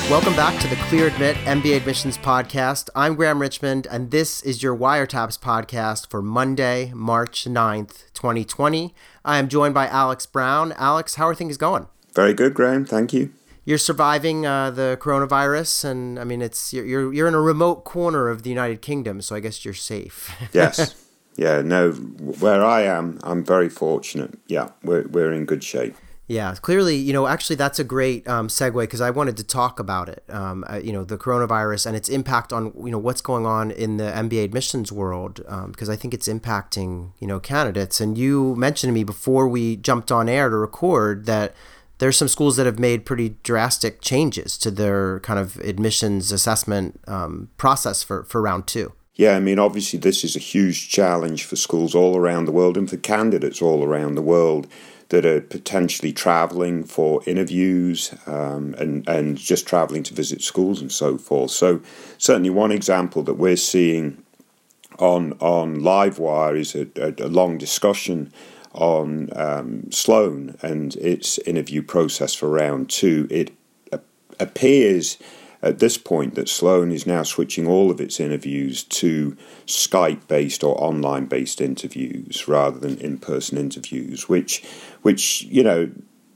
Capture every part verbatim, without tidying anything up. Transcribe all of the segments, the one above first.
Welcome back to the Clear Admit M B A Admissions Podcast. I'm Graham Richmond, and this is your Wiretaps podcast for Monday, March ninth, twenty twenty. I am joined by Alex Brown. Alex, how are things going? Very good, Graham. Thank you. You're surviving uh, the coronavirus, and I mean, it's you're, you're you're in a remote corner of the United Kingdom, so I guess you're safe. Yes. Yeah, no, where I am, I'm very fortunate. Yeah, we're we're in good shape. Yeah, clearly, you know, actually that's a great um, segue because I wanted to talk about it, um, uh, you know, the coronavirus and its impact on, you know, what's going on in the M B A admissions world, um, because I think it's impacting, you know, candidates. And you mentioned to me before we jumped on air to record that there's some schools that have made pretty drastic changes to their kind of admissions assessment um, process for, for round two. Yeah, I mean, obviously this is a huge challenge for schools all around the world and for candidates all around the world that are potentially traveling for interviews um, and, and just traveling to visit schools and so forth. So certainly one example that we're seeing on on Livewire is a, a, a long discussion on um, Sloan and its interview process for round two. It a- appears at this point that Sloan is now switching all of its interviews to Skype-based or online-based interviews rather than in-person interviews, which, which you know,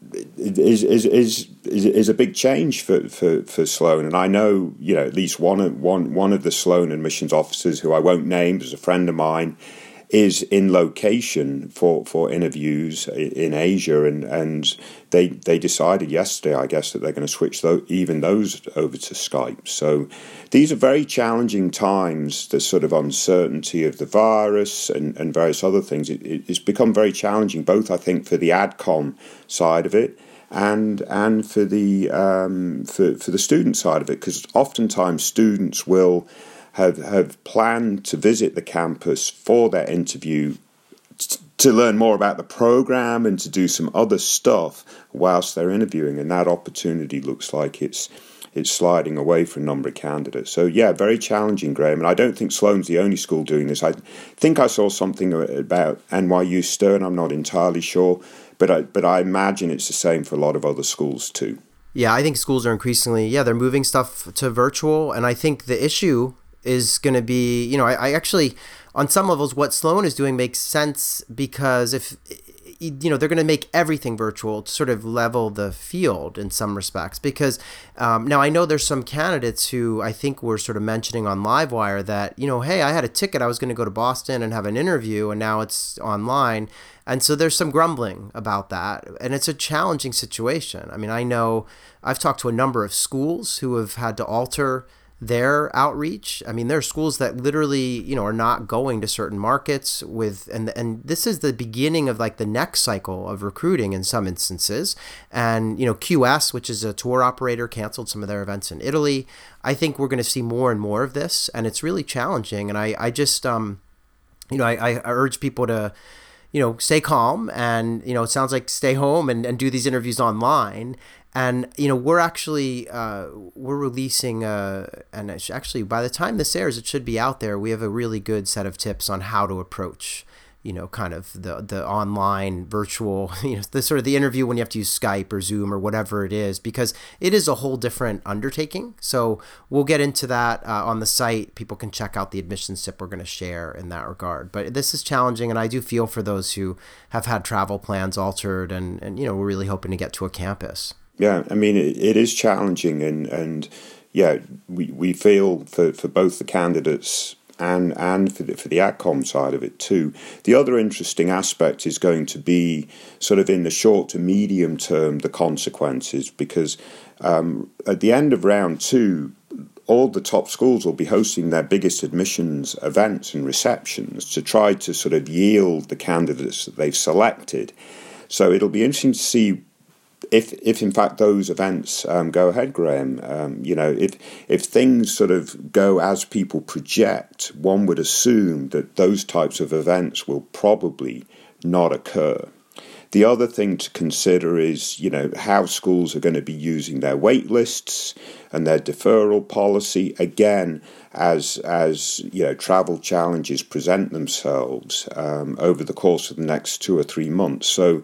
is is is is, is a big change for, for, for Sloan. And I know, you know, at least one of one one of the Sloan admissions officers, who I won't name, is a friend of mine, is in location for, for interviews in Asia, and, and they they decided yesterday, I guess, that they're going to switch those, even those over to Skype. So these are very challenging times, the sort of uncertainty of the virus and, and various other things. It, it's become very challenging, both, I think, for the AdCom side of it and and for the um, for, for the student side of it, because oftentimes students will have have planned to visit the campus for their interview t- to learn more about the program and to do some other stuff whilst they're interviewing, and that opportunity looks like it's it's sliding away for a number of candidates. So yeah, very challenging, Graham, and I don't think Sloan's the only school doing this. I think I saw something about N Y U Stern, I'm not entirely sure, but I, but I imagine it's the same for a lot of other schools too. Yeah, I think schools are increasingly, yeah, they're moving stuff to virtual, and I think the issue is going to be, you know, I, I actually, on some levels, what Sloan is doing makes sense because if, you know, they're going to make everything virtual to sort of level the field in some respects. Because um, now I know there's some candidates who I think were sort of mentioning on Livewire that, you know, hey, I had a ticket, I was going to go to Boston and have an interview, and now it's online. And so there's some grumbling about that. And it's a challenging situation. I mean, I know I've talked to a number of schools who have had to alter their outreach. I mean, there are schools that literally, you know, are not going to certain markets with, and and this is the beginning of like the next cycle of recruiting in some instances. And, you know, Q S, which is a tour operator, canceled some of their events in Italy. I think we're going to see more and more of this, and it's really challenging. And I, I just, um, you know, I, I urge people to, you know, stay calm and, you know, it sounds like stay home and, and do these interviews online. And, you know, we're actually, uh, we're releasing, uh, and it's actually by the time this airs, it should be out there. We have a really good set of tips on how to approach, you know, kind of the, the online virtual, you know, the sort of the interview when you have to use Skype or Zoom or whatever it is, because it is a whole different undertaking. So we'll get into that uh, on the site. People can check out the admissions tip we're going to share in that regard. But this is challenging, and I do feel for those who have had travel plans altered and, and you know, we're really hoping to get to a campus. Yeah, I mean, it, it is challenging, and, and yeah, we, we feel for, for both the candidates and and for the, for the AdCom side of it too. The other interesting aspect is going to be sort of in the short to medium term, the consequences, because um, at the end of round two, all the top schools will be hosting their biggest admissions events and receptions to try to sort of yield the candidates that they've selected. So it'll be interesting to see If, if in fact those events um, go ahead, Graham. Um, you know, if if things sort of go as people project, one would assume that those types of events will probably not occur. The other thing to consider is, you know, how schools are going to be using their wait lists and their deferral policy, again, as, as you know, travel challenges present themselves um, over the course of the next two or three months. So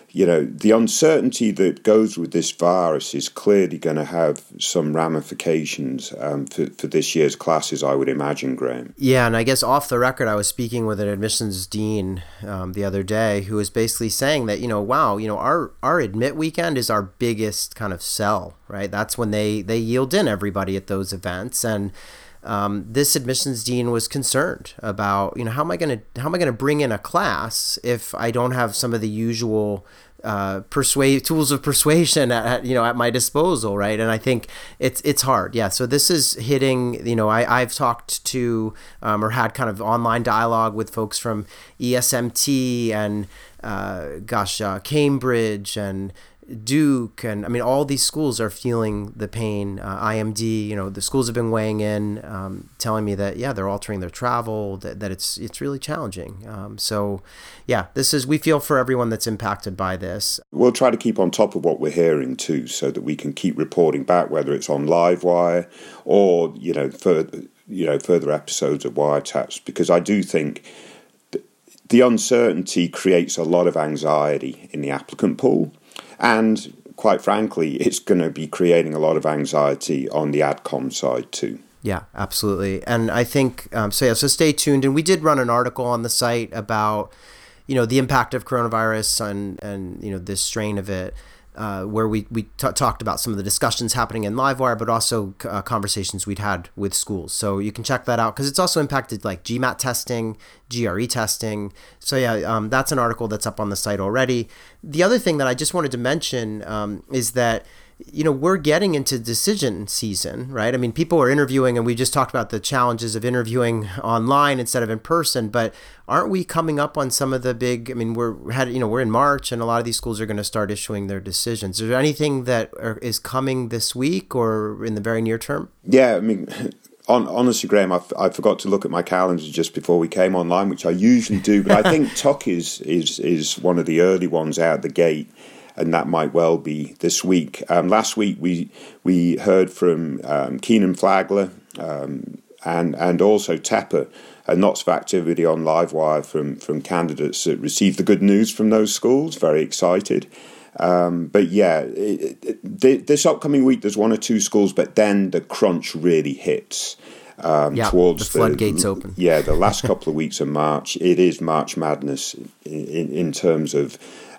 you know, the uncertainty that goes with this virus is clearly going to have some ramifications um, for, for this year's classes, I would imagine, Graham. Yeah, and I guess off the record, I was speaking with an admissions dean um, the other day who was basically saying that, you know, wow, you know, our, our admit weekend is our biggest kind of sell, right? That's when they, they yield in everybody at those events. And Um, this admissions dean was concerned about, you know, how am I going to how am I going to bring in a class if I don't have some of the usual uh, persuade tools of persuasion at, at you know at my disposal, right? And I think it's it's hard, yeah. So this is hitting, you know, I I've talked to um, or had kind of online dialogue with folks from E S M T and uh, gosh, uh, Cambridge and Duke, and I mean, all these schools are feeling the pain. Uh, I M D, you know, the schools have been weighing in, um, telling me that, yeah, they're altering their travel, that, that it's it's really challenging. Um, so, yeah, this is, we feel for everyone that's impacted by this. We'll try to keep on top of what we're hearing too, so that we can keep reporting back, whether it's on Livewire or, you know, further, you know, further episodes of Wiretaps, because I do think the uncertainty creates a lot of anxiety in the applicant pool. And quite frankly, it's going to be creating a lot of anxiety on the AdCom side too. Yeah, absolutely. And I think, um, so yeah, so stay tuned. And we did run an article on the site about, you know, the impact of coronavirus and, and you know, this strain of it, uh, where we, we t- talked about some of the discussions happening in Livewire, but also uh, conversations we'd had with schools. So you can check that out because it's also impacted like GMAT testing, G R E testing. So yeah, um, that's an article that's up on the site already. The other thing that I just wanted to mention um, is that, you know, we're getting into decision season, right? I mean, people are interviewing, and we just talked about the challenges of interviewing online instead of in person, but aren't we coming up on some of the big, I mean, we're had, you know, we're in March and a lot of these schools are going to start issuing their decisions. Is there anything that are, is coming this week or in the very near term? Yeah, I mean, on, honestly, Graham, I, I forgot to look at my calendar just before we came online, which I usually do, but I think T U C is, is, is one of the early ones out the gate. And that might well be this week. Um, last week we we heard from um, Keenan Flagler um, and and also Tepper, and lots of activity on Livewire from from candidates that received the good news from those schools. Very excited. Um, but yeah, it, it, this upcoming week there's one or two schools, but then the crunch really hits. Um, yeah, towards the floodgates the, open. Yeah, the last couple of weeks of March, it is March Madness in, in, in terms of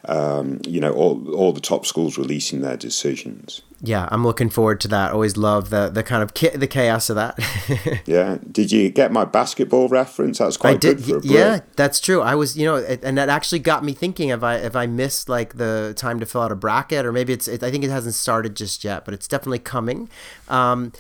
um, you know all all the top schools releasing their decisions. Yeah, I'm looking forward to that. Always love the the kind of ki- the chaos of that. Yeah, did you get my basketball reference? That's quite I did, good for a break. Yeah, that's true. I was, you know, it, and that actually got me thinking if I if I missed like the time to fill out a bracket, or maybe it's. It, I think it hasn't started just yet, but it's definitely coming. Um,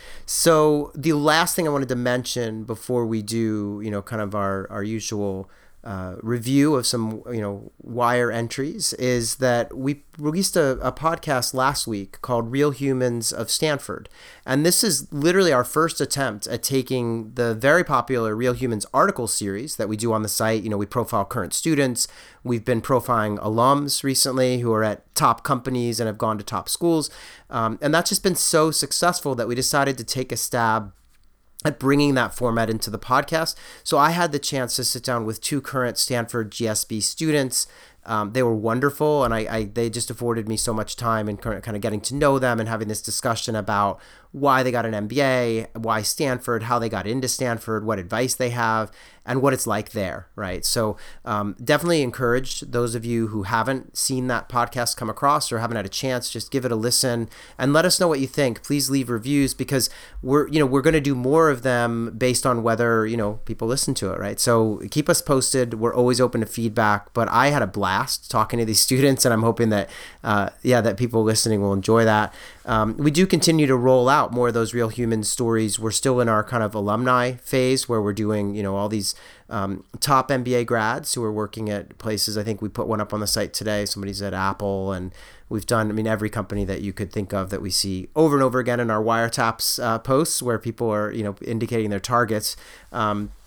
so the last thing I wanted to mention before we do, you know, kind of our our usual. Uh, review of some, you know, wire entries is that we released a, a podcast last week called Real Humans of Stanford. And this is literally our first attempt at taking the very popular Real Humans article series that we do on the site. You know, we profile current students. We've been profiling alums recently who are at top companies and have gone to top schools. Um, and that's just been so successful that we decided to take a stab at bringing that format into the podcast. So I had the chance to sit down with two current Stanford G S B students. Um, they were wonderful, and I, I they just afforded me so much time in kind of getting to know them and having this discussion about why they got an M B A, why Stanford, how they got into Stanford, what advice they have, and what it's like there, right? So um, definitely encourage those of you who haven't seen that podcast come across or haven't had a chance, just give it a listen and let us know what you think. Please leave reviews because we're, you know, we're going to do more of them based on whether, you know, people listen to it, right? So keep us posted. We're always open to feedback, but I had a blast talking to these students, and I'm hoping that, uh, yeah, that people listening will enjoy that. Um, we do continue to roll out more of those Real Human stories. We're still in our kind of alumni phase where we're doing, you know, all these um, top M B A grads who are working at places. I think we put one up on the site today. Somebody's at Apple, and we've done, I mean, every company that you could think of that we see over and over again in our Wiretaps uh, posts where people are, you know, indicating their targets. Um,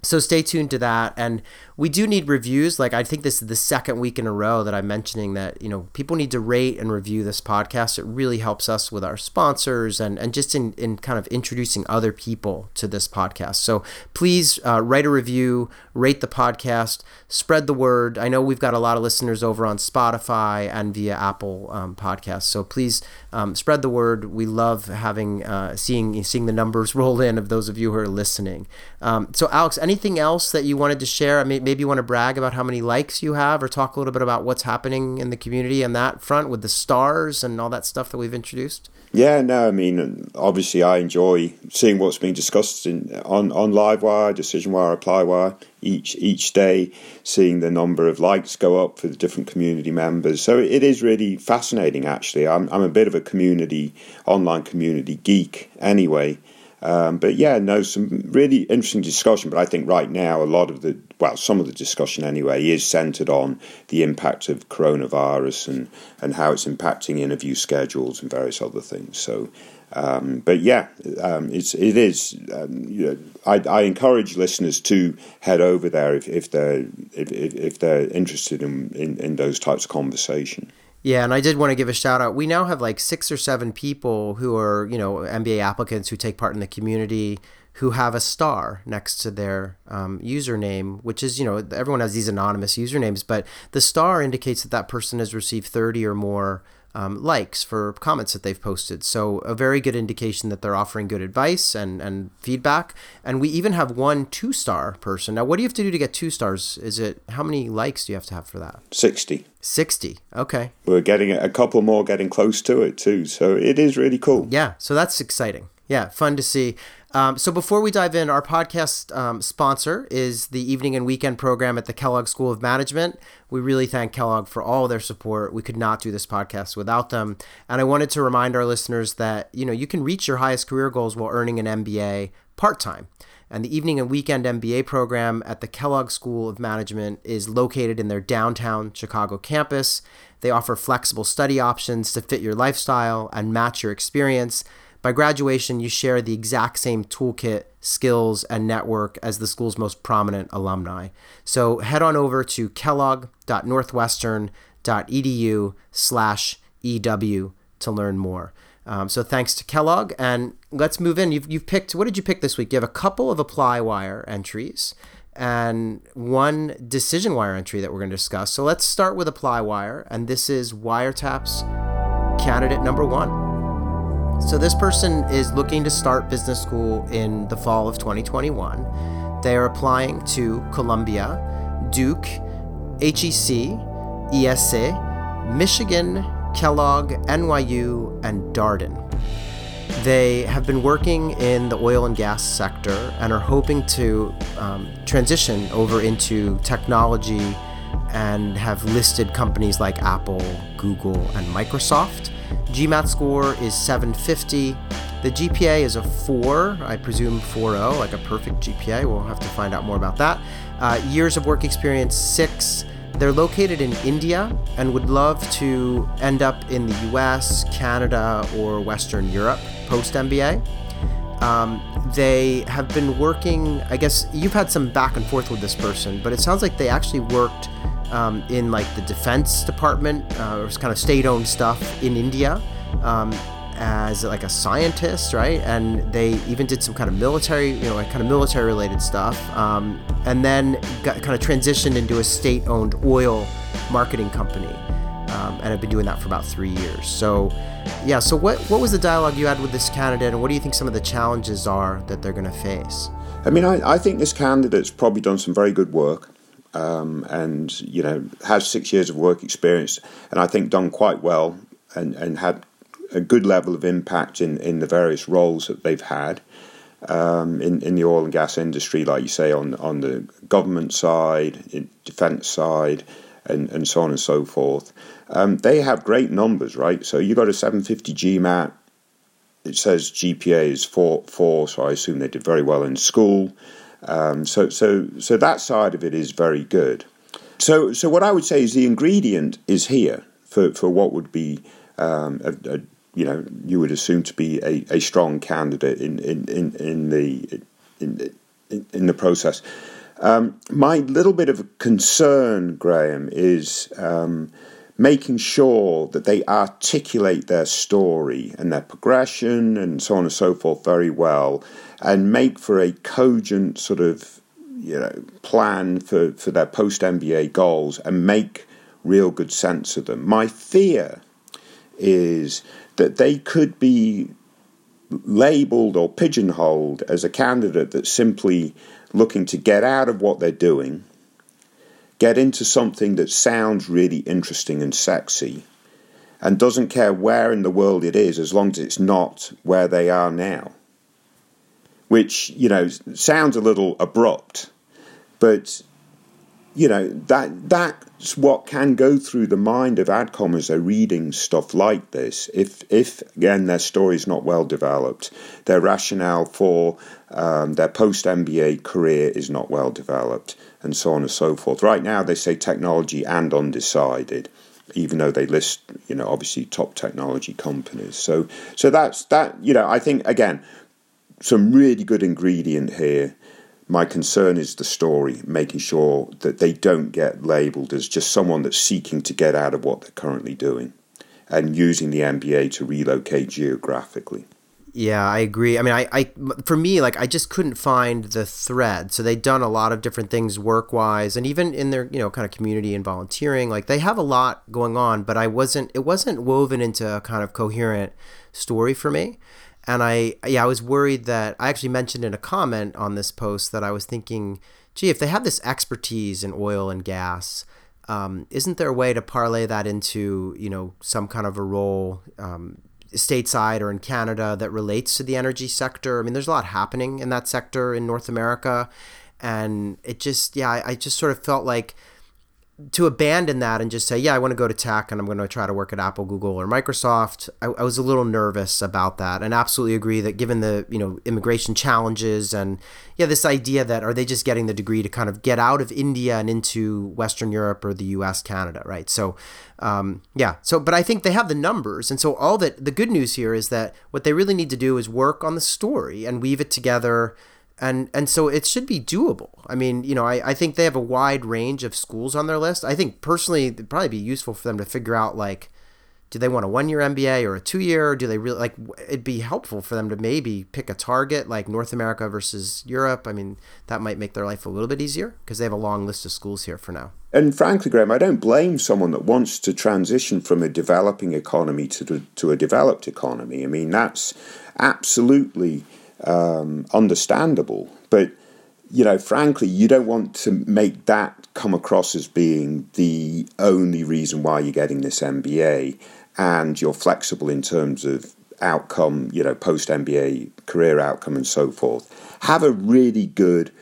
So stay tuned to that. And we do need reviews. Like, I think this is the second week in a row that I'm mentioning that, you know, people need to rate and review this podcast. It really helps us with our sponsors and, and just in, in kind of introducing other people to this podcast. So please uh, write a review, rate the podcast, spread the word. I know we've got a lot of listeners over on Spotify and via Apple um, Podcasts. So please um, spread the word. We love having, uh, seeing, seeing the numbers roll in of those of you who are listening. Um, so Alex, anything else that you wanted to share? I mean, maybe you want to brag about how many likes you have, or talk a little bit about what's happening in the community on that front with the stars and all that stuff that we've introduced. Yeah, no, I mean, obviously I enjoy seeing what's being discussed in, on, on Livewire, DecisionWire, ApplyWire each each day, seeing the number of likes go up for the different community members. So it is really fascinating, actually. I'm, I'm a bit of a community, online community geek anyway. Um, but yeah, no, some really interesting discussion. But I think right now a lot of the, well, some of the discussion anyway, is centered on the impact of coronavirus and, and how it's impacting interview schedules and various other things. So, um, but yeah, um, it's it is. Um, you know, I, I encourage listeners to head over there if, if they're if, if they're interested in, in, in those types of conversation. Yeah, and I did want to give a shout out. We now have like six or seven people who are, you know, M B A applicants who take part in the community who have a star next to their um, username, which is, you know, everyone has these anonymous usernames, but the star indicates that that person has received thirty or more um, likes for comments that they've posted. So a very good indication that they're offering good advice and, and feedback. And we even have one two-star person. Now, what do you have to do to get two stars? Is it, how many likes do you have to have for that? sixty. sixty. Okay. We're getting a couple more getting close to it too. So it is really cool. Yeah. So that's exciting. Yeah. Fun to see. Um, so before we dive in, our podcast um, sponsor is the evening and weekend program at the Kellogg School of Management. We really thank Kellogg for all their support. We could not do this podcast without them. And I wanted to remind our listeners that, you know, you can reach your highest career goals while earning an M B A part-time. And the evening and weekend M B A program at the Kellogg School of Management is located in their downtown Chicago campus. They offer flexible study options to fit your lifestyle and match your experience. By graduation, you share the exact same toolkit, skills, and network as the school's most prominent alumni. So head on over to kellogg.northwestern.edu slash EW to learn more. Um, so thanks to Kellogg, and let's move in. You've, you've picked, what did you pick this week? You have a couple of ApplyWire entries and one DecisionWire entry that we're going to discuss. So let's start with ApplyWire, and this is Wiretap's candidate number one. So this person is looking to start business school in the fall of twenty twenty-one. They are applying to Columbia, Duke, H E C, E S A, Michigan, Kellogg, N Y U, and Darden. They have been working in the oil and gas sector and are hoping to um, transition over into technology and have listed companies like Apple, Google, and Microsoft. GMAT score is seven fifty. The G P A is a four, I presume four point oh, like a perfect G P A. We'll have to find out more about that. Uh, years of work experience, six. They're located in India and would love to end up in the U S, Canada, or Western Europe post-M B A. Um, they have been working, I guess you've had some back and forth with this person, but it sounds like they actually worked Um, in like the Defense Department, uh, or kind of state-owned stuff in India, um, as like a scientist, right? And they even did some kind of military, you know, like kind of military-related stuff, um, and then got kind of transitioned into a state-owned oil marketing company, um, and have been doing that for about three years. So, yeah. So, what what was the dialogue you had with this candidate, and what do you think some of the challenges are that they're going to face? I mean, I, I think this candidate's probably done some very good work. Um, and, you know, has six years of work experience, and I think done quite well and, and had a good level of impact in, in the various roles that they've had um, in, in the oil and gas industry, like you say, on, on the government side, in defense side, and, and so on and so forth. Um, they have great numbers, right? So you got a seven fifty GMAT. It says G P A is four, four, so I assume they did very well in school. Um, so, so, so that side of it is very good. So, so what I would say is the ingredient is here for, for what would be, um, a, a, you know, you would assume to be a, a strong candidate in, in, in, in the in, in in the process. Um, my little bit of concern, Graham, is um, making sure that they articulate their story and their progression and so on and so forth very well, and make for a cogent sort of, you know, plan for, for their post-M B A goals and make real good sense of them. My fear is that they could be labelled or pigeonholed as a candidate that's simply looking to get out of what they're doing, get into something that sounds really interesting and sexy, and doesn't care where in the world it is as long as it's not where they are now. Which, you know, sounds a little abrupt, but, you know, that that's what can go through the mind of ADCOM as they're reading stuff like this. If, if again, their story is not well developed, their rationale for um, their post-M B A career is not well developed, and so on and so forth. Right now, they say technology and undecided, even though they list, you know, obviously top technology companies. So, so that's that. You know, I think again, some really good ingredient here. My concern is the story, making sure that they don't get labelled as just someone that's seeking to get out of what they're currently doing and using the M B A to relocate geographically. Yeah, I agree. I mean, I, I, for me, like, I just couldn't find the thread. So they've done a lot of different things work-wise, and even in their, you know, kind of community and volunteering, like, they have a lot going on, but I wasn't, it wasn't woven into a kind of coherent story for me. And I, yeah, I was worried that, I actually mentioned in a comment on this post that I was thinking, gee, if they have this expertise in oil and gas, um, isn't there a way to parlay that into, you know, some kind of a role, um, stateside or in Canada that relates to the energy sector? I mean, there's a lot happening in that sector in North America. And it just, yeah, I, I just sort of felt like to abandon that and just say, yeah, I want to go to tech and I'm going to try to work at Apple, Google, or Microsoft. I, I was a little nervous about that, and absolutely agree that given the, you know, immigration challenges and yeah, this idea that are they just getting the degree to kind of get out of India and into Western Europe or the U S, Canada, right? So, um, yeah. So, but I think they have the numbers, and so all that the good news here is that what they really need to do is work on the story and weave it together. And and so it should be doable. I mean, you know, I, I think they have a wide range of schools on their list. I think personally it'd probably be useful for them to figure out, like, do they want a one-year M B A or a two-year? Do they really, like, it'd be helpful for them to maybe pick a target like North America versus Europe. I mean, that might make their life a little bit easier because they have a long list of schools here for now. And frankly, Graham, I don't blame someone that wants to transition from a developing economy to, to a developed economy. I mean, that's absolutely Um, understandable, but you know, frankly, you don't want to make that come across as being the only reason why you're getting this M B A, and you're flexible in terms of outcome, you know, post-M B A career outcome and so forth. Have a really good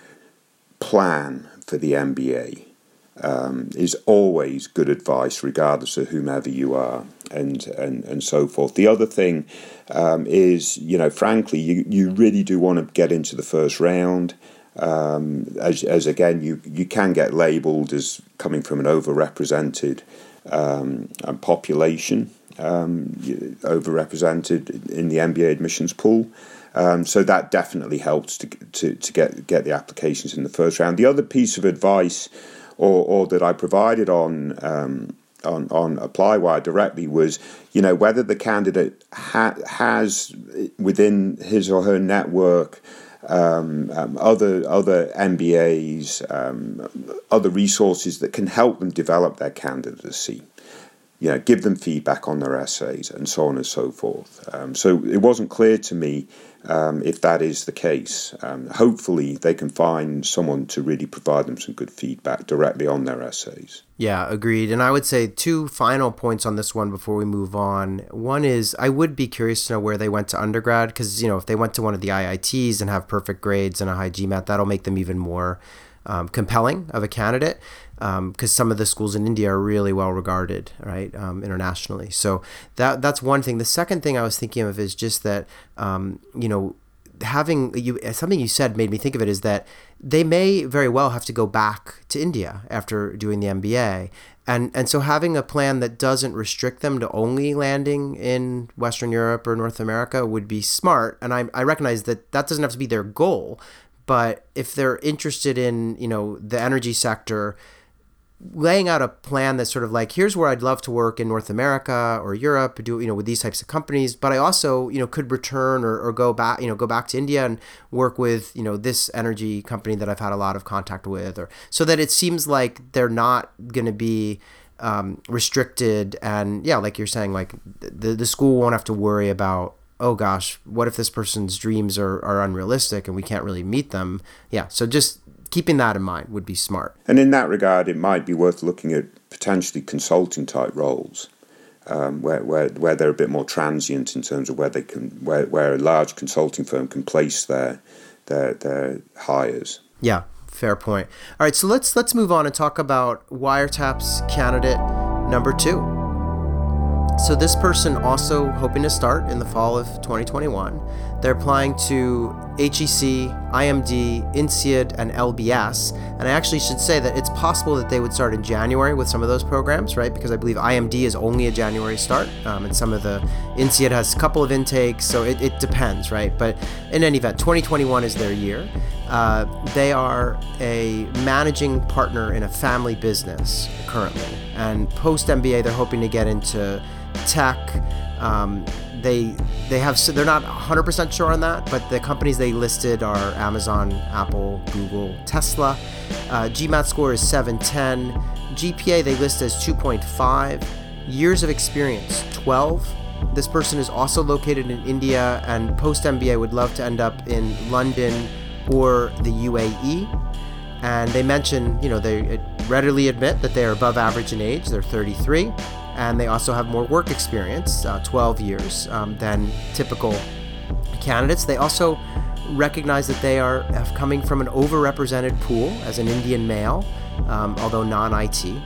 plan for the M B A. Um, is always good advice, regardless of whomever you are, and and, and so forth. The other thing um, is, you know, frankly, you, you really do want to get into the first round. Um, as, as again, you, you can get labelled as coming from an overrepresented um, population, um, overrepresented in the M B A admissions pool. Um, so that definitely helps to to, to get, get the applications in the first round. The other piece of advice Or, or that I provided on um, on on ApplyWire directly was, you know, whether the candidate ha- has within his or her network um, um, other other M B As, um, other resources that can help them develop their candidacy. You know, give them feedback on their essays and so on and so forth. Um, so it wasn't clear to me um, if that is the case. Um, hopefully they can find someone to really provide them some good feedback directly on their essays. Yeah, agreed. And I would say two final points on this one before we move on. One is I would be curious to know where they went to undergrad, because, you know, if they went to one of the I I Ts and have perfect grades and a high GMAT, that'll make them even more um, compelling of a candidate. Because um, some of the schools in India are really well regarded, right, um, internationally. So that that's one thing. The second thing I was thinking of is just that, um, you know, having you something you said made me think of it is that they may very well have to go back to India after doing the M B A. And and so having a plan that doesn't restrict them to only landing in Western Europe or North America would be smart. And I, I recognize that that doesn't have to be their goal. But if they're interested in, you know, the energy sector, laying out a plan that's sort of like, here's where I'd love to work in North America or Europe, do, you know, with these types of companies, but I also, you know, could return or, or go back, you know, go back to India and work with, you know, this energy company that I've had a lot of contact with, or so that it seems like they're not going to be um, restricted. And yeah, like you're saying, like the, the school won't have to worry about, oh gosh, what if this person's dreams are, are unrealistic and we can't really meet them? Yeah. So just keeping that in mind would be smart. And in that regard, it might be worth looking at potentially consulting type roles, um, where, where where they're a bit more transient in terms of where they can where, where a large consulting firm can place their their their hires. Yeah, fair point. All right, so let's let's move on and talk about Wiretap's candidate number two. So this person also hoping to start in the fall of twenty twenty-one. They're applying to H E C, I M D, INSEAD, and L B S. And I actually should say that it's possible that they would start in January with some of those programs, right? Because I believe I M D is only a January start, um, and some of the INSEAD has a couple of intakes, so it, it depends, right? But in any event, twenty twenty-one is their year. Uh, they are a managing partner in a family business currently, and post M B A, they're hoping to get into tech. Um, they they have they're not one hundred percent sure on that, but the companies they listed are Amazon, Apple, Google, Tesla. Uh, GMAT score is seven ten. G P A they list as two point five. Years of experience, twelve. This person is also located in India, and post M B A would love to end up in London or the U A E. And they mention, you know, they readily admit that they are above average in age. They're thirty-three. And they also have more work experience, uh, twelve years, um, than typical candidates. They also recognize that they are coming from an overrepresented pool as an Indian male, um, although non-I T.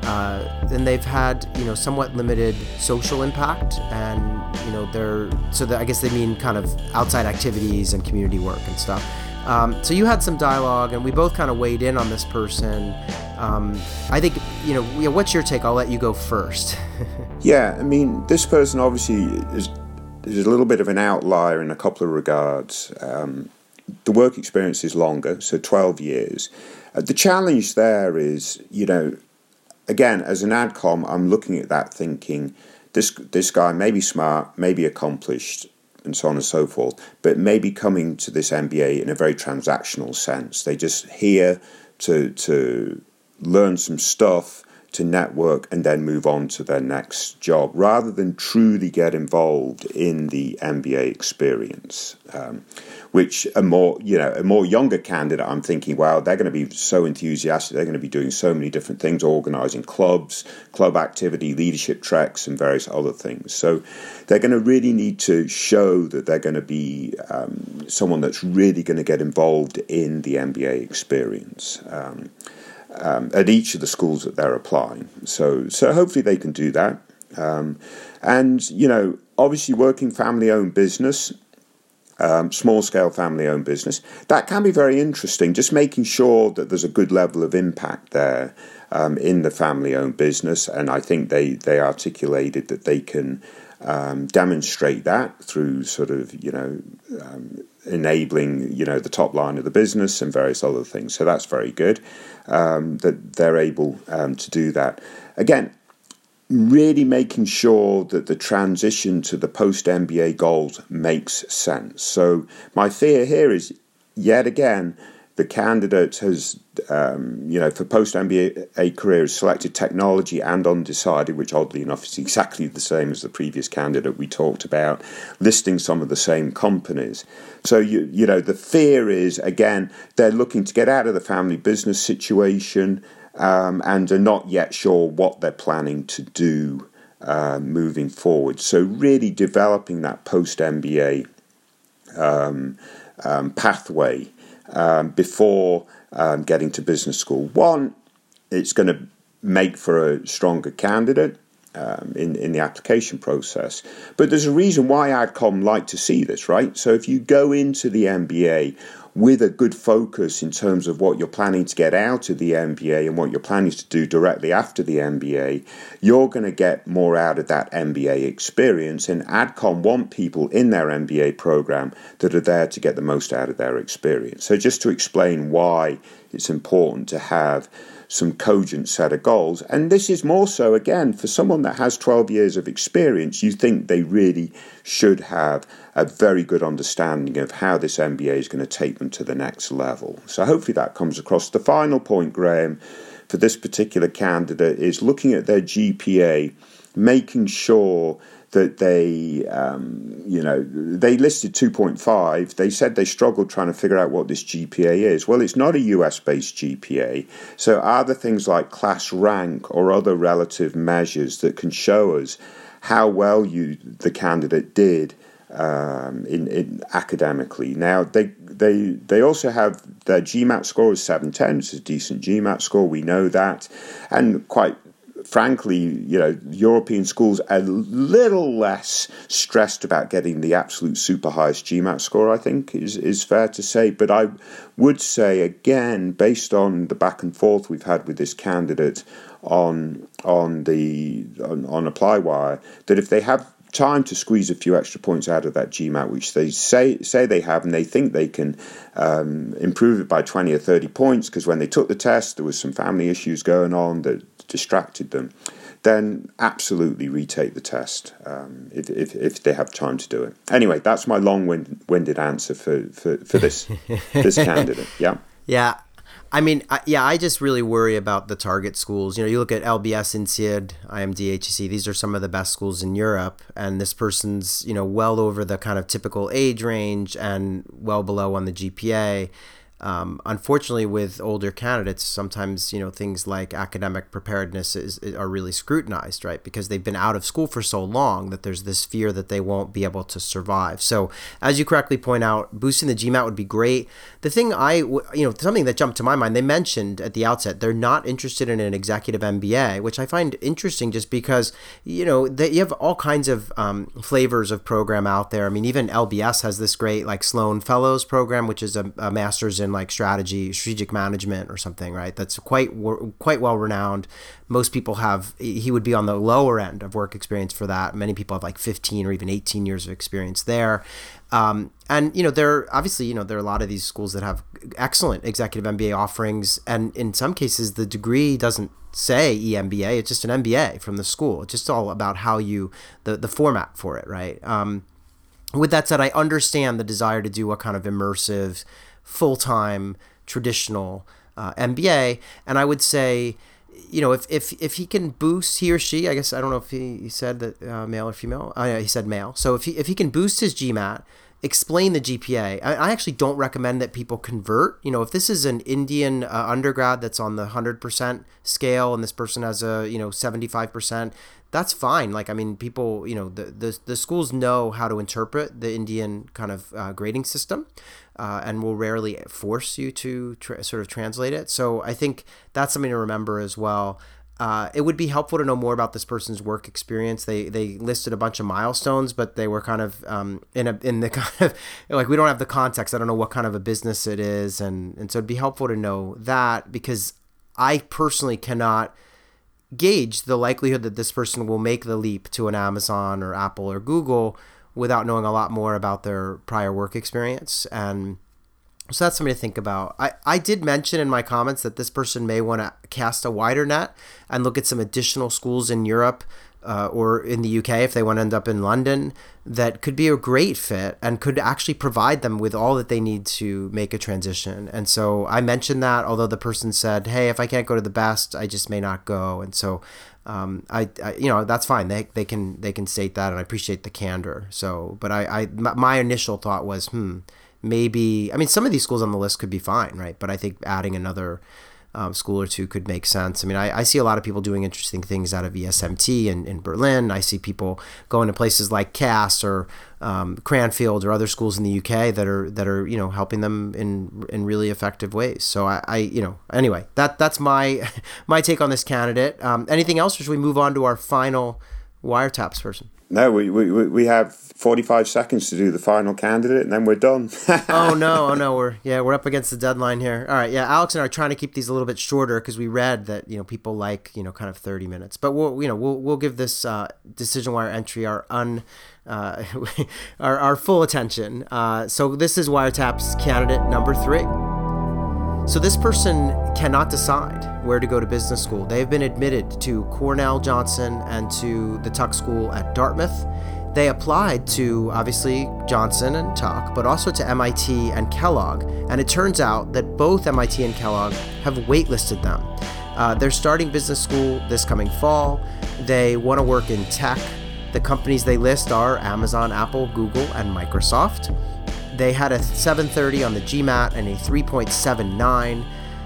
Uh, and they've had, you know, somewhat limited social impact, and you know, they're so that I guess they mean kind of outside activities and community work and stuff. Um, so you had some dialogue, and we both kind of weighed in on this person. Um, I think, you know, you know, what's your take? I'll let you go first. Yeah, I mean, this person obviously is, is a little bit of an outlier in a couple of regards. Um, the work experience is longer, so twelve years. Uh, the challenge there is, you know, again, as an AdCom, I'm looking at that thinking, this this guy may be smart, may be accomplished, and so on and so forth, but maybe coming to this M B A in a very transactional sense. They just here to to learn some stuff, to network, and then move on to their next job, rather than truly get involved in the M B A experience. Um, which a more, you know, a more younger candidate, I'm thinking, wow, they're going to be so enthusiastic. They're going to be doing so many different things, organising clubs, club activity, leadership treks, and various other things. So they're going to really need to show that they're going to be um, someone that's really going to get involved in the M B A experience. Um, Um, at each of the schools that they're applying. So so hopefully they can do that. Um, and, you know, obviously working family-owned business, um, small-scale family-owned business, that can be very interesting, just making sure that there's a good level of impact there um, in the family-owned business. And I think they, they articulated that they can um, demonstrate that through sort of, you know, um, enabling, you know, the top line of the business and various other things. So that's very good um, that they're able um, to do that. Again, really making sure that the transition to the post-M B A goals makes sense. So my fear here is, yet again, the candidate has, um, you know, for post-M B A career has selected technology and undecided, which oddly enough is exactly the same as the previous candidate we talked about, listing some of the same companies. So, you you know, the fear is, again, they're looking to get out of the family business situation um, and are not yet sure what they're planning to do uh, moving forward. So really developing that post-M B A um, um, pathway Um, before um, getting to business school. One, it's going to make for a stronger candidate um, in, in the application process. But there's a reason why AdCom like to see this, right? So if you go into the M B A with a good focus in terms of what you're planning to get out of the M B A and what you're planning to do directly after the M B A, you're going to get more out of that M B A experience. And ADCOM want people in their M B A program that are there to get the most out of their experience. So just to explain why it's important to have some cogent set of goals. And this is more so, again, for someone that has twelve years of experience, you think they really should have a very good understanding of how this M B A is going to take them to the next level. So hopefully that comes across. The final point, Graham, for this particular candidate is looking at their G P A, making sure that they, um, you know, they listed two point five. They said they struggled trying to figure out what this G P A is. Well, it's not a U S-based G P A. So are there things like class rank or other relative measures that can show us how well you, the candidate, did um, in, in academically? Now, they they they also have their GMAT score is seven ten. It's a decent GMAT score. We know that. And quite frankly, you know, European schools are a little less stressed about getting the absolute super highest GMAT score, I think, is, is fair to say. But I would say, again, based on the back and forth we've had with this candidate on on the on, on ApplyWire, that if they have time to squeeze a few extra points out of that GMAT, which they say say they have, and they think they can um, improve it by twenty or thirty points, because when they took the test, there was some family issues going on that distracted them, then absolutely retake the test um, if, if if they have time to do it. Anyway, that's my long-winded answer for, for, for this this candidate. Yeah. Yeah. I mean, I, yeah, I just really worry about the target schools. You know, you look at L B S, INSEAD, I M D, H E C, these are some of the best schools in Europe. And this person's, you know, well over the kind of typical age range and well below on the G P A. Um, unfortunately, with older candidates, sometimes, you know, things like academic preparedness is, is, are really scrutinized, right? Because they've been out of school for so long that there's this fear that they won't be able to survive. So as you correctly point out, boosting the GMAT would be great. The thing I, you know, something that jumped to my mind, they mentioned at the outset, they're not interested in an executive M B A, which I find interesting just because, you know, they, you have all kinds of um, flavors of program out there. I mean, even L B S has this great like Sloan Fellows program, which is a, a master's in like strategy, strategic management or something, right? That's quite quite well renowned. Most people have, he would be on the lower end of work experience for that. Many people have like fifteen or even eighteen years of experience there. Um, and, you know, there obviously, you know, there are a lot of these schools that have excellent executive M B A offerings. And in some cases, the degree doesn't say E M B A, it's just an M B A from the school. It's just all about how you, the, the format for it, right? Um, with that said, I understand the desire to do a kind of immersive, full-time traditional uh, M B A, and I would say, you know, if if if he can boost, he or she, I guess I don't know if he, he said that uh, male or female. Oh yeah, he said male. So if he if he can boost his GMAT, explain the G P A. I, I actually don't recommend that people convert. You know, if this is an Indian uh, undergrad that's on the one hundred percent scale, and this person has a you know seventy-five percent. That's fine. Like, I mean, people, you know, the, the, the schools know how to interpret the Indian kind of uh, grading system uh, and will rarely force you to tra- sort of translate it. So I think that's something to remember as well. Uh, it would be helpful to know more about this person's work experience. They they listed a bunch of milestones, but they were kind of um, in a in the kind of like, we don't have the context. I don't know what kind of a business it is, and and so it'd be helpful to know that, because I personally cannot gauge the likelihood that this person will make the leap to an Amazon or Apple or Google without knowing a lot more about their prior work experience. And so that's something to think about. I, I did mention in my comments that this person may want to cast a wider net and look at some additional schools in Europe uh, or in the U K if they want to end up in London that could be a great fit and could actually provide them with all that they need to make a transition. And so I mentioned that, although the person said, hey, if I can't go to the best, I just may not go. And so um, I, I, you know, that's fine. They they can they can state that, and I appreciate the candor. So, but I, I my initial thought was, hmm, maybe, I mean, some of these schools on the list could be fine, right? But I think adding another um, school or two could make sense. I mean, I, I see a lot of people doing interesting things out of E S M T in, in Berlin. I see people going to places like Cass or um, Cranfield or other schools in the U K that are that are you know helping them in in really effective ways. So I, I you know anyway that that's my my take on this candidate. Um, anything else, or should we move on to our final wiretaps person? No, we, we, we have forty-five seconds to do the final candidate, and then we're done. oh no, oh no, we're yeah, we're up against the deadline here. All right, yeah, Alex and I are trying to keep these a little bit shorter because we read that you know people like you know kind of thirty minutes, but we'll you know we'll we'll give this uh, decision wire entry our un uh, our our full attention. Uh, so this is Wiretap's candidate number three. So this person cannot decide where to go to business school. They've been admitted to Cornell Johnson and to the Tuck School at Dartmouth. They applied to, obviously, Johnson and Tuck, but also to M I T and Kellogg. And it turns out that both M I T and Kellogg have waitlisted them. Uh, they're starting business school this coming fall. They want to work in tech. The companies they list are Amazon, Apple, Google, and Microsoft. They had a seven thirty on the GMAT and a three point seven nine.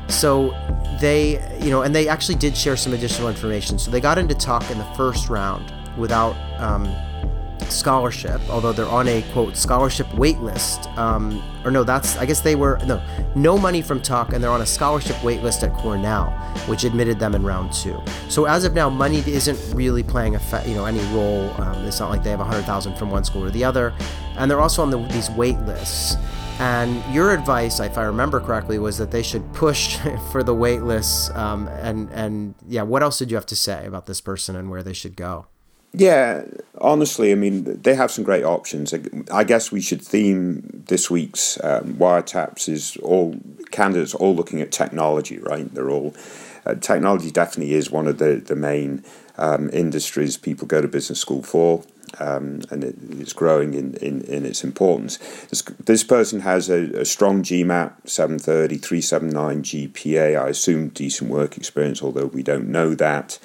So they, you know, and they actually did share some additional information. So they got into Tuck in the first round without um, scholarship, although they're on a, quote, scholarship wait list. Um, or no, that's, I guess they were, no, no money from Tuck, and they're on a scholarship wait list at Cornell, which admitted them in round two. So as of now, money isn't really playing a, fa- you know, any role. Um, it's not like they have one hundred thousand from one school or the other. And they're also on the, these wait lists. And your advice, if I remember correctly, was that they should push for the wait lists. Um, and, and yeah, what else did you have to say about this person and where they should go? Yeah, honestly, I mean, they have some great options. I guess we should theme this week's um, Wiretaps is all candidates all looking at technology, right? They're all uh, technology definitely is one of the the main um, industries people go to business school for, um, and it, it's growing in, in, in its importance. This, this person has a, a strong GMAT, seven thirty, three seventy-nine G P A. I assume decent work experience, although we don't know that.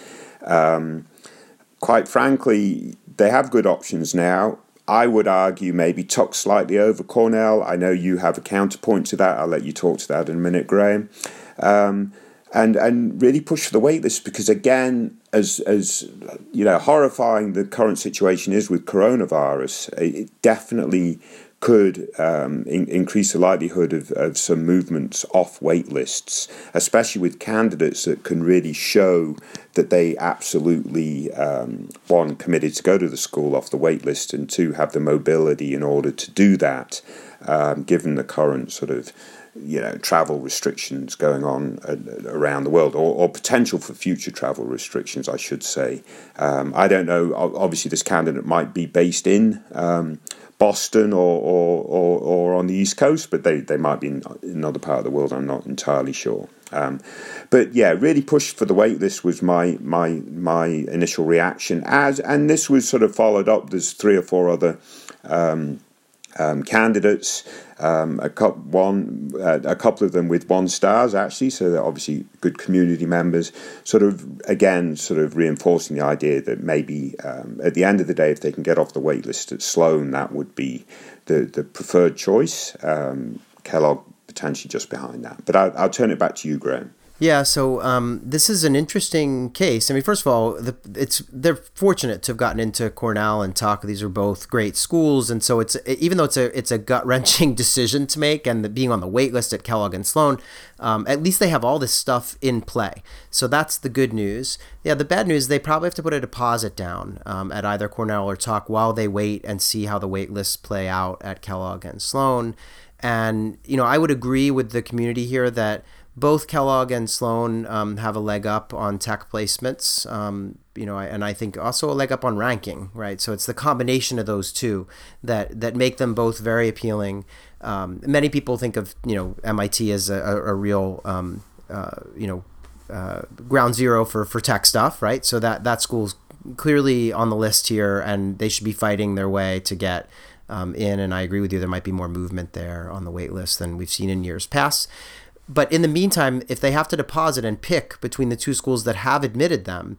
Um, Quite frankly, they have good options now. I would argue maybe Tuck slightly over Cornell. I know you have a counterpoint to that. I'll let you talk to that in a minute, Graham. Um, and and really push for the waitlist because, again, as as you know, horrifying the current situation is with coronavirus, it definitely could um, in, increase the likelihood of, of some movements off wait lists, especially with candidates that can really show that they absolutely, um, one, committed to go to the school off the wait list, and two, have the mobility in order to do that, um, given the current sort of you know, travel restrictions going on uh, around the world, or, or potential for future travel restrictions, I should say. Um, I don't know, obviously this candidate might be based in um, Boston or, or, or, or on the East Coast, but they, they might be in, in another part of the world, I'm not entirely sure. Um, but yeah, really push for the wait list was my my my initial reaction. As and this was sort of followed up, there's three or four other um, um, candidates, um, a couple, one, uh, a couple of them with one stars actually, so they're obviously good community members. Sort of again, sort of reinforcing the idea that maybe um, at the end of the day, if they can get off the wait list at Sloan, that would be the the preferred choice. Um, Kellogg potentially just behind that, but I'll, I'll turn it back to you, Graham. Yeah, so um, this is an interesting case. I mean, first of all, the, it's they're fortunate to have gotten into Cornell and Tuck. These are both great schools, and so it's even though it's a it's a gut wrenching decision to make, and the, being on the wait list at Kellogg and Sloan, um, at least they have all this stuff in play. So that's the good news. Yeah, the bad news, they probably have to put a deposit down um, at either Cornell or Tuck while they wait and see how the wait lists play out at Kellogg and Sloan. And you know, I would agree with the community here that both Kellogg and Sloan um, have a leg up on tech placements, um, you know, and I think also a leg up on ranking, right? So it's the combination of those two that that make them both very appealing. Um, many people think of, you know, M I T as a, a, a real, um, uh, you know, uh, ground zero for, for tech stuff, right? So that, that school's clearly on the list here, and they should be fighting their way to get um, in. And I agree with you, there might be more movement there on the wait list than we've seen in years past. But in the meantime, if they have to deposit and pick between the two schools that have admitted them,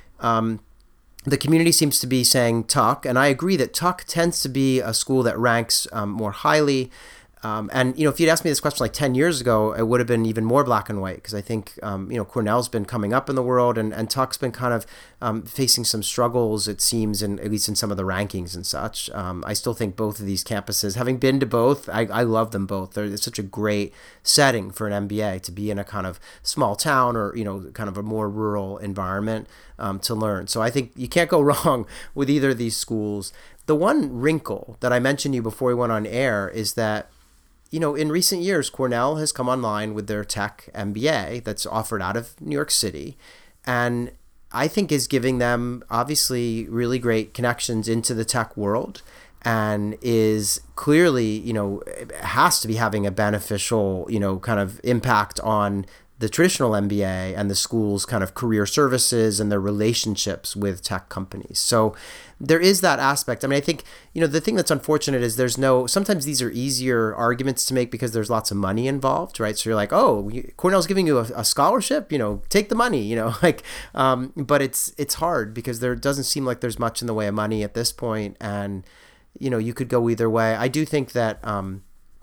um, the community seems to be saying Tuck. And I agree that Tuck tends to be a school that ranks um, more highly. Um, and, you know, if you'd asked me this question like ten years ago, it would have been even more black and white because I think, um, you know, Cornell's been coming up in the world and, and Tuck's been kind of um, facing some struggles, it seems, in, at least in some of the rankings and such. Um, I still think both of these campuses, having been to both, I, I love them both. They're, it's such a great setting for an M B A to be in a kind of small town or, you know, kind of a more rural environment um, to learn. So I think you can't go wrong with either of these schools. The one wrinkle that I mentioned to you before we went on air is that, you know, in recent years, Cornell has come online with their tech M B A that's offered out of New York City, and I think is giving them obviously really great connections into the tech world, and is clearly, you know, has to be having a beneficial, you know, kind of impact on the traditional M B A and the school's kind of career services and their relationships with tech companies. So there is that aspect. I mean, I think, you know, the thing that's unfortunate is there's no, sometimes these are easier arguments to make because there's lots of money involved, right? So you're like, oh, Cornell's giving you a, a scholarship, you know, take the money, you know, like, um, but it's, it's hard because there doesn't seem like there's much in the way of money at this point. And, you know, you could go either way. I do think that um,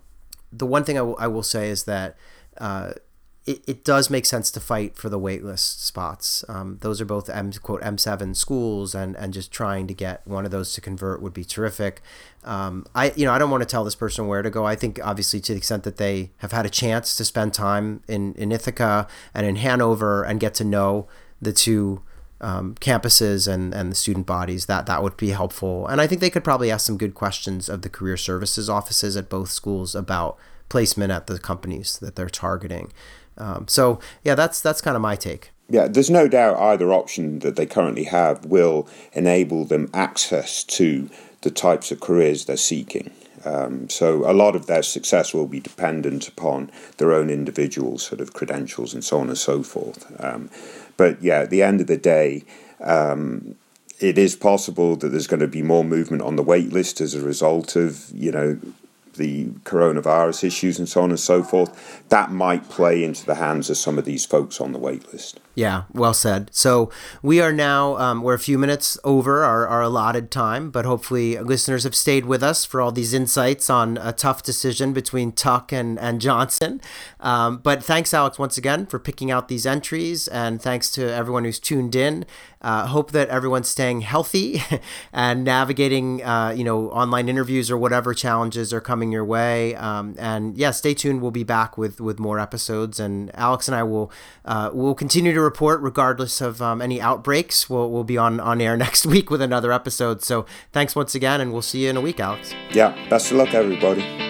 the one thing I, w- I will say is that, uh, It, it does make sense to fight for the waitlist spots. Um, those are both M quote M seven schools, and and just trying to get one of those to convert would be terrific. Um, I you know I don't want to tell this person where to go. I think obviously to the extent that they have had a chance to spend time in, in Ithaca and in Hanover and get to know the two um, campuses and, and the student bodies, that that would be helpful. And I think they could probably ask some good questions of the career services offices at both schools about placement at the companies that they're targeting. Um, so, yeah, that's that's kind of my take. Yeah, there's no doubt either option that they currently have will enable them access to the types of careers they're seeking. Um, so a lot of their success will be dependent upon their own individual sort of credentials and so on and so forth. Um, but, yeah, at the end of the day, um, it is possible that there's going to be more movement on the wait list as a result of, you know, the coronavirus issues and so on and so forth. That might play into the hands of some of these folks on the wait list. Yeah, well said. So we are now, um, we're a few minutes over our, our allotted time, but hopefully listeners have stayed with us for all these insights on a tough decision between Tuck and, and Johnson. Um, but thanks, Alex, once again for picking out these entries, and thanks to everyone who's tuned in. Uh, hope that everyone's staying healthy and navigating, uh, you know, online interviews or whatever challenges are coming your way. Um, and yeah, stay tuned. We'll be back with, with more episodes, and Alex and I will uh, will continue to report regardless of um, any outbreaks. We'll we'll be on, on air next week with another episode. So thanks once again, and we'll see you in a week, Alex. Yeah, best of luck, everybody.